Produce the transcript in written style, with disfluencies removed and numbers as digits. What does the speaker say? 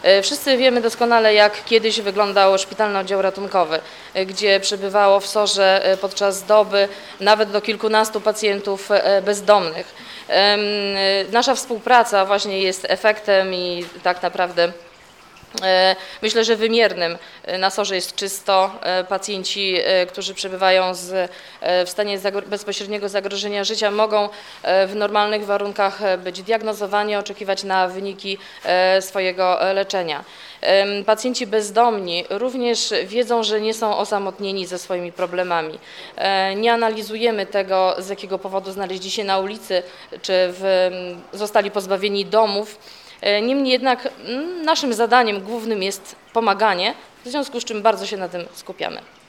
Wszyscy wiemy doskonale, jak kiedyś wyglądał szpitalny oddział ratunkowy, gdzie przebywało w SOR-ze podczas doby nawet do kilkunastu pacjentów bezdomnych. Nasza współpraca właśnie jest efektem i tak naprawdę myślę, że wymiernym. Na SOR-ze jest czysto. Pacjenci, którzy przebywają w stanie bezpośredniego zagrożenia życia, mogą w normalnych warunkach być diagnozowani, oczekiwać na wyniki swojego leczenia. Pacjenci bezdomni również wiedzą, że nie są osamotnieni ze swoimi problemami. Nie analizujemy tego, z jakiego powodu znaleźli się na ulicy, czy zostali pozbawieni domów. Niemniej jednak naszym zadaniem głównym jest pomaganie, w związku z czym bardzo się na tym skupiamy.